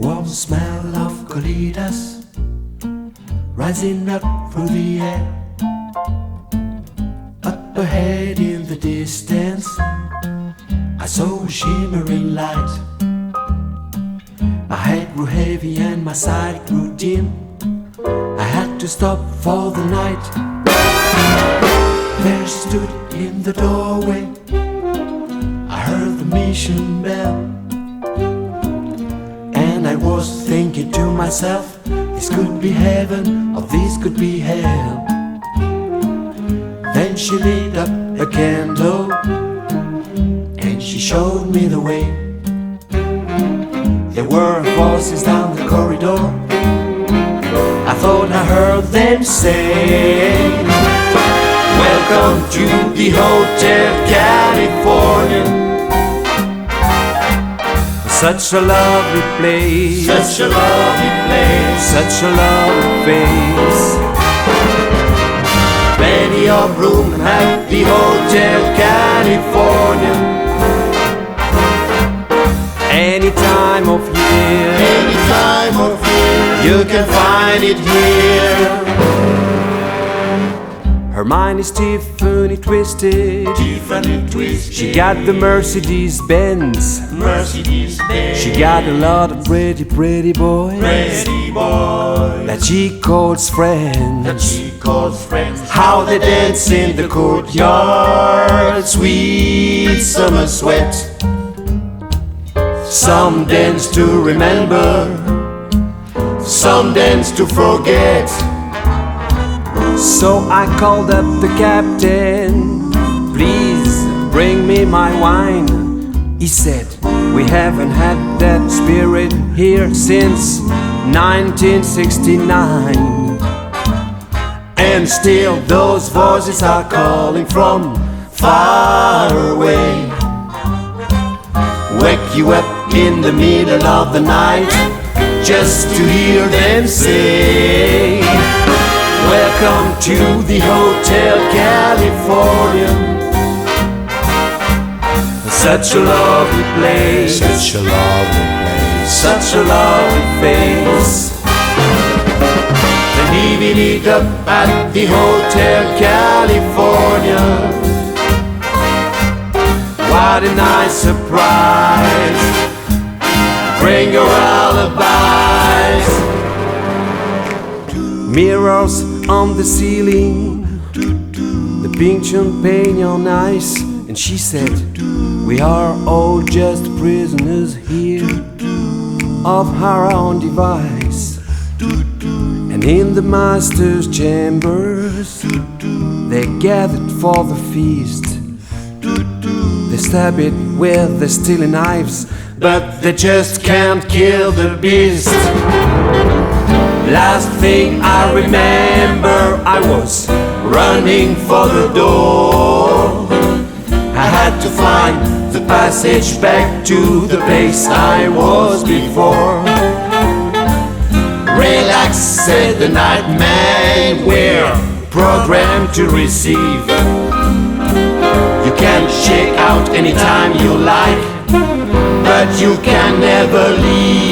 Warm smell of colitas rising up through the air. Up ahead in the distance, I saw a shimmering light. My head grew heavy and my sight grew dim. I had to stop for the night. There she stood in the doorway. I heard the mission bell, and I was thinking to myself, this could be heaven or this could be hell. Then she lit up a candle and she showed me the way. There were voices down the corridor. I thought I heard them say, welcome to the Hotel California. Such a lovely place, such a lovely place, such a lovely face. Plenty of room at the Hotel California. Any time of year, any time of year, you can find it here. Her mind is Tiffany twisted. Tiffany twisted. She got the Mercedes Benz. Mercedes Benz. She got a lot of pretty, pretty boys. Pretty boys that she calls friends. That she calls friends. How they dance in the courtyard. Sweet summer sweat. Some dance to remember, some dance to forget. So I called up the captain, please bring me my wine. He said, we haven't had that spirit here since 1969. And still those voices are calling from far away. Wake you up in the middle of the night just to hear them say, welcome to the Hotel California. Such a lovely place, such a lovely place, such a lovely face. Then leaving it up at the Hotel California. What a nice surprise. Bring your alibis. Mirrors on the ceiling, the pink champagne on ice. And she said, we are all just prisoners here of our own device. And in the master's chambers, they gathered for the feast. They stab it with their steely knives, but they just can't kill the beast. Last thing I remember, I was running for the door. I had to find the passage back to the place I was before. Relax, said the nightman, we're programmed to receive. You can shake out anytime you like, but you can never leave.